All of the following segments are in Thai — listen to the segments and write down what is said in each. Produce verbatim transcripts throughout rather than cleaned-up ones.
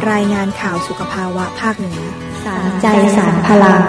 รายงานข่าวสุขภาวะภาคเหนือสารใจสารพลัง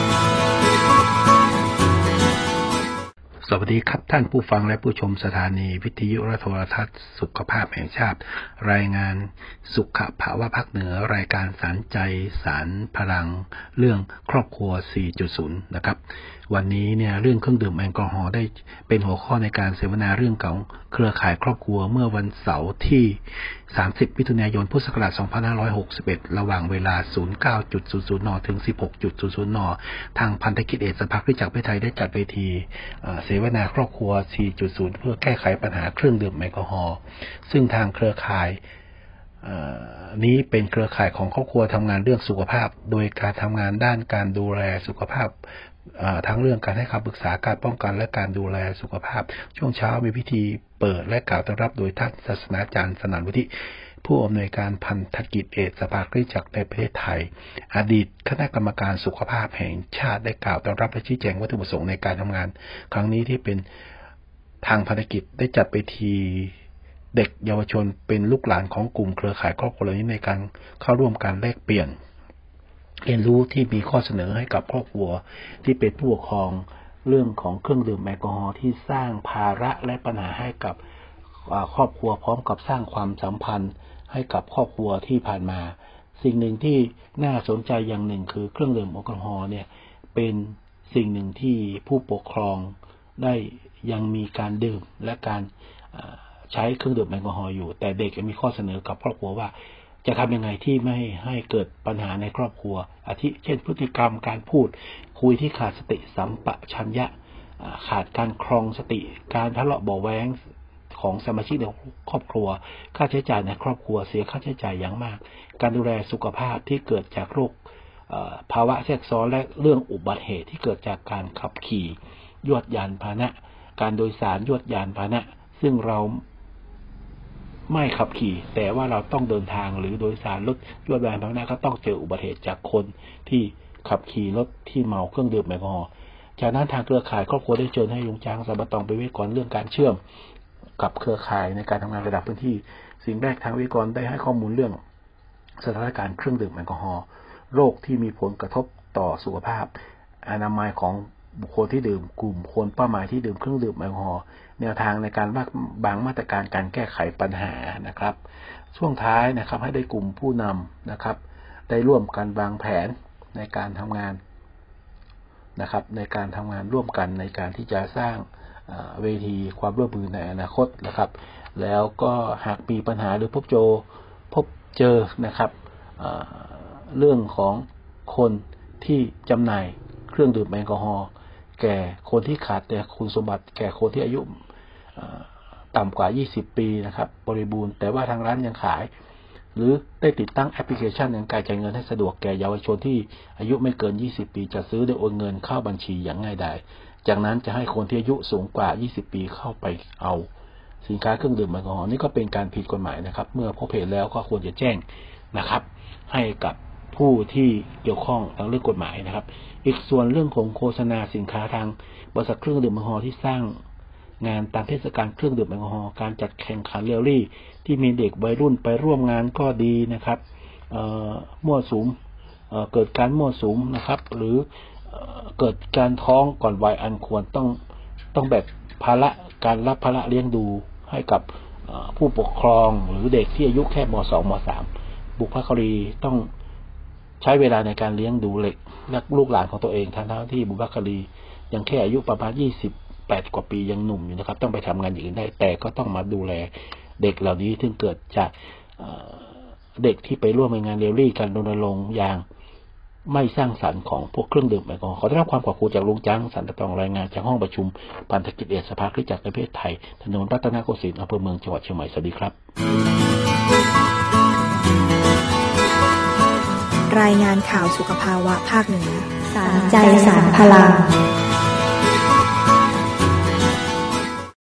สวัสดีครับท่านผู้ฟังและผู้ชมสถานีวิทยุและโทรทัศน์สุขภาพแห่งชาติรายงานสุขภาวะภาคเหนือรายการสารใจสารพลังเรื่องครอบครัว สี่จุดศูนย์ นะครับวันนี้เนี่ยเรื่องเครื่องดื่มแอลกอฮอล์ได้เป็นหัวข้อในการเสวนาเรื่องของเครือข่ายครอบครัวเมื่อวันเสาร์ที่สามสิบมิถุนายนพุทธศักราชสองพันห้าร้อยหกสิบเอ็ดระหว่างเวลา ศูนย์เก้าจุดศูนย์ศูนย์ นถึง สิบหกจุดศูนย์ศูนย์ นทางพันธกิจเอกสภาคริสตจักรประเทศไทยได้จัดเวทีเสวนาครอบครัว สี่จุดศูนย์ เพื่อแก้ไขปัญหาเครื่องดื่มแอลกอฮอล์ซึ่งทางเครือข่ายนี้เป็นเครือข่ายของครอบครัวทำงานเรื่องสุขภาพโดยการทำงานด้านการดูแลสุขภาพทั้งเรื่องการให้คำปรึกษาการป้องกันและการดูแลสุขภาพช่วงเช้ามีพิธีเปิดและกล่าวต้อนรับโดยท่านศาสนาจารย์สนั่นวุฒิผู้อำนวยการพันธกิจเอกสภาคริสตจักรในประเทศไทยอดีตคณะกรรมการสุขภาพแห่งชาติได้กล่าวต้อนรับและชี้แจงวัตถุประสงค์ในการทำงานครั้งนี้ที่เป็นทางพันธกิจได้จัดไปทีเด็กเยาวชนเป็นลูกหลานของกลุ่มเครือข่ายครอบครัวเหล่านี้ในการเข้าร่วมการแลกเปลี่ยนเรียนรู้ที่มีข้อเสนอให้กับครอบครัวที่เป็นผู้ปกครองเรื่องของเครื่องดื่มแอลกอฮอล์ที่สร้างภาระและปัญหาให้กับครอบครัวพร้อมกับสร้างความสัมพันธ์ให้กับครอบครัวที่ผ่านมาสิ่งหนึ่งที่น่าสนใจอย่างหนึ่งคือเครื่องดื่มแอลกอฮอล์เนี่ยเป็นสิ่งหนึ่งที่ผู้ปกครองได้ยังมีการดื่มและการใช้เครื่องดื่มแอลกอฮอล์อยู่แต่เด็กมีข้อเสนอกับครอบครัวว่าจะทำยังไงที่ไม่ให้เกิดปัญหาในครอบครัวอาทิเช่นพฤติกรรมการพูดคุยที่ขาดสติสัมปชัญญะขาดการครองสติการทะเลาะเบาะแว้งของสมาชิกในครอบครัวค่าใช้จ่ายในครอบครัวเสียค่าใช้จ่ายอย่างมากการดูแลสุขภาพที่เกิดจากโรคภาวะแทรกซ้อนและเรื่องอุบัติเหตุที่เกิดจากการขับขี่ยวดยานพาหนะการโดยสารยวดยานพาหนะซึ่งเราไม่ขับขี่แต่ว่าเราต้องเดินทางหรือโดยสารรถยวดยานพาหนะก็ต้องเจออุบัติเหตุจากคนที่ขับขี่รถที่เมาเครื่องดื่มแอลกอฮอล์จากนั้นทางเครือข่ายครอบครัวได้เชิญให้ลุงจางสะบัดตองไปวิเคราะห์เรื่องการเชื่อมกับเครือข่ายในการทำงานระดับพื้นที่สิ่งแรกทางวิเคราะห์ได้ให้ข้อมูลเรื่องสถานการณ์เครื่องดื่มแอลกอฮอล์โรคที่มีผลกระทบต่อสุขภาพอนามัยของบุคคลที่ดื่มกลุ่มคนเป้าหมายที่ดื่มเครื่องดื่มแอลกอฮอล์แนวทางในการบางมาตรการการแก้ไขปัญหานะครับช่วงท้ายนะครับให้ได้กลุ่มผู้นำนะครับได้ร่วมกันวางแผนในการทำงานนะครับในการทำงานร่วมกันในการที่จะสร้างเวทีความร่วมมือในอนาคตนะครับแล้วก็หากมีปัญหาหรือพบเจอพบเจอนะครับเรื่องของคนที่จำหน่ายเครื่องดื่มแอลกอฮอล์แก่คนที่ขาดแต่คุณสมบัติแก่คนที่อายุต่ำกว่ายี่สิบปีนะครับบริบูรณ์แต่ว่าทางร้านยังขายหรือได้ติดตั้งแอปพลิเคชันในการจ่ายเงินให้สะดวกแก่เยาวชนที่อายุไม่เกินยี่สิบปีจะซื้อโดยโอนเงินเข้าบัญชีอย่างง่ายดายจากนั้นจะให้คนที่อายุสูงกว่ายี่สิบปีเข้าไปเอาสินค้าเครื่องดื่มแอลกอฮอล์นี่ก็เป็นการผิดกฎหมายนะครับเมื่อพบเห็นแล้วก็ควรจะแจ้งนะครับให้กับผู้ที่เกี่ยวข้องทางเรื่องกฎหมายนะครับอีกส่วนเรื่องของโฆษณาสินค้าทางบริษัทเครื่องดื่มแอลกอฮอล์ที่สร้างงานตามเทศกาลเครื่องดื่มแอลกอฮอล์การจัดแข่งขันเรลลี่ที่มีเด็กวัยรุ่นไปร่วมงานก็ดีนะครับมั่วสุมเกิดการมั่วสุมนะครับหรือเกิดการท้องก่อนวัยอันควรต้องต้องแบกภาระการรับภาระเลี้ยงดูให้กับผู้ปกครองหรือเด็กที่อายุแค่ม.สอง ม.สาม บุพการีต้องใช้เวลาในการเลี้ยงดูเด็กและลูกหลานของตัวเองทั้งที่บุพการียังแค่อายุประมาณยี่สิบแปดกว่าปียังหนุ่มอยู่นะครับต้องไปทำงานอย่างอื่นได้แต่ก็ต้องมาดูแลเด็กเหล่านี้ซึ่งเกิดจากเด็กที่ไปร่วมในงานเรลลี่การรณรงค์อย่างไม่สร้างสรรค์ของพวกเครื่องดื่มแอลกอฮอล์ขอได้รับความขอบคุณจากลุงจังสันตะตองรายงานจากห้องประชุมพันธกิจเอกสภาคริสตจักรในประเทศไทยถนนรัตนโกสินทร์อำเภอเมืองจังหวัดเชียงใหม่สวัสดีครับรายงานข่าวสุขภาวะภาคเหนือสารใจสารพลัง